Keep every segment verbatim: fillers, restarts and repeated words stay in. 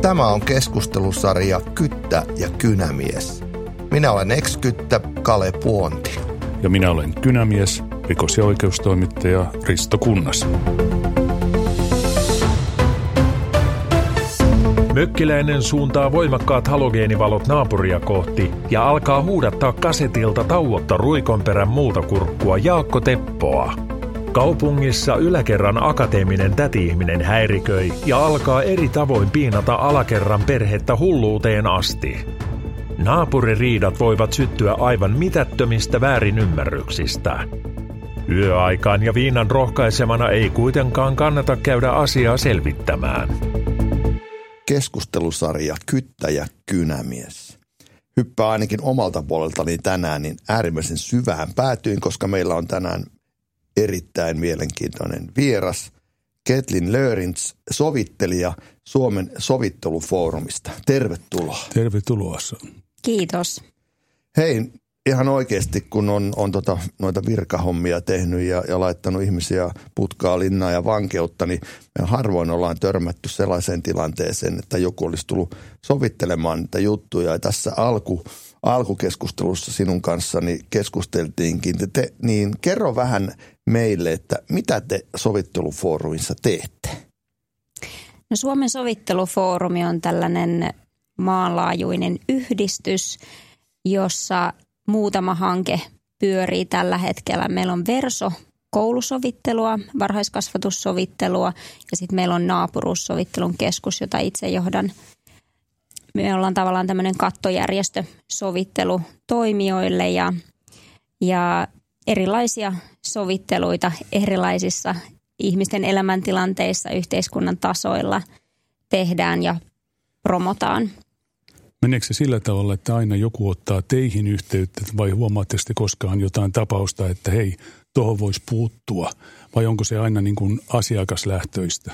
Tämä on keskustelusarja Kyttä ja Kynämies. Minä olen ex-kyttä Kale Puonti. Ja minä olen kynämies, rikos- ja oikeustoimittaja Risto Kunnas. Mökkiläinen suuntaa voimakkaat halogeenivalot naapuria kohti ja alkaa huudattaa kasetilta tauotta Ruikonperän multakurkkua Jaakko Teppoa. Kaupungissa yläkerran akateeminen täti-ihminen häiriköi ja alkaa eri tavoin piinata alakerran perhettä hulluuteen asti. Naapuririidat voivat syttyä aivan mitättömistä väärinymmärryksistä. Yöaikaan ja viinan rohkaisemana ei kuitenkaan kannata käydä asiaa selvittämään. Keskustelusarja Kyttä ja Kynämies. Hyppää ainakin omalta puoleltani tänään niin äärimmäisen syvään päätyin, koska meillä on tänään erittäin mielenkiintoinen vieras. Ketlin Löörins, sovittelija Suomen sovittelufoorumista. Tervetuloa. Tervetuloa. Kiitos. Hei, ihan oikeasti kun on, on tota, noita virkahommia tehnyt ja, ja laittanut ihmisiä putkaa, linnaa ja vankeutta, niin me harvoin ollaan törmätty sellaiseen tilanteeseen, että joku olisi tullut sovittelemaan niitä juttuja. Ja tässä alku, alkukeskustelussa sinun kanssani keskusteltiinkin. Te, te, niin kerro vähän meille, että mitä te sovittelufoorumissa teette? No, Suomen sovittelufoorumi on tällainen maanlaajuinen yhdistys, jossa muutama hanke pyörii tällä hetkellä. Meillä on Verso koulusovittelua, varhaiskasvatussovittelua ja sitten meillä on naapuruussovittelun keskus, jota itse johdan. Me ollaan tavallaan tämmöinen kattojärjestö sovittelutoimijoille ja, ja erilaisia sovitteluita erilaisissa ihmisten elämäntilanteissa, yhteiskunnan tasoilla tehdään ja promotaan. Meneekö se sillä tavalla, että aina joku ottaa teihin yhteyttä vai huomaatteko te koskaan jotain tapausta, että hei, tuohon voisi puuttua? Vai onko se aina niin kuin asiakaslähtöistä?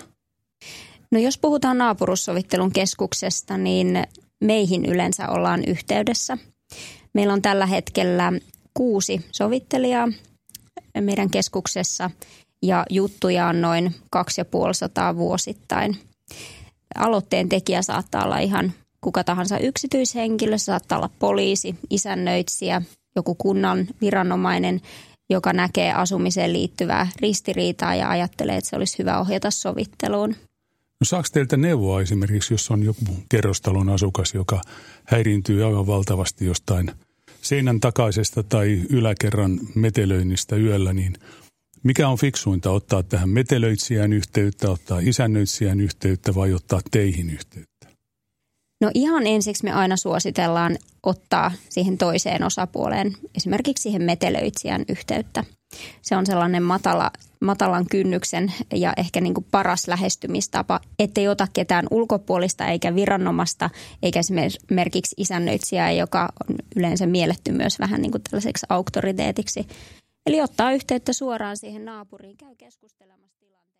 No jos puhutaan naapuruussovittelun keskuksesta, niin meihin yleensä ollaan yhteydessä. Meillä on tällä hetkellä kuusi sovittelijaa meidän keskuksessa ja juttuja on noin kaksisataaviisikymmentä vuosittain. Aloitteen tekijä saattaa olla ihan kuka tahansa yksityishenkilö, saattaa olla poliisi, isännöitsijä, joku kunnan viranomainen, joka näkee asumiseen liittyvää ristiriitaa ja ajattelee, että se olisi hyvä ohjata sovitteluun. No saako teiltä neuvoa esimerkiksi, jos on joku kerrostalon asukas, joka häiriintyy aivan valtavasti jostain seinän takaisesta tai yläkerran metelöinnistä yöllä, niin mikä on fiksuinta ottaa tähän metelöitsijän yhteyttä, ottaa isännöitsijän yhteyttä vai ottaa teihin yhteyttä? No ihan ensiksi me aina suositellaan ottaa siihen toiseen osapuoleen, esimerkiksi siihen metelöitsijän yhteyttä. Se on sellainen matala, matalan kynnyksen ja ehkä niin kuin paras lähestymistapa, ettei ota ketään ulkopuolista eikä viranomaista, eikä esimerkiksi isännöitsijää, joka on yleensä mielletty myös vähän niin kuin tällaiseksi auktoriteetiksi. Eli ottaa yhteyttä suoraan siihen naapuriin, käy keskustelemassa tilanteesta.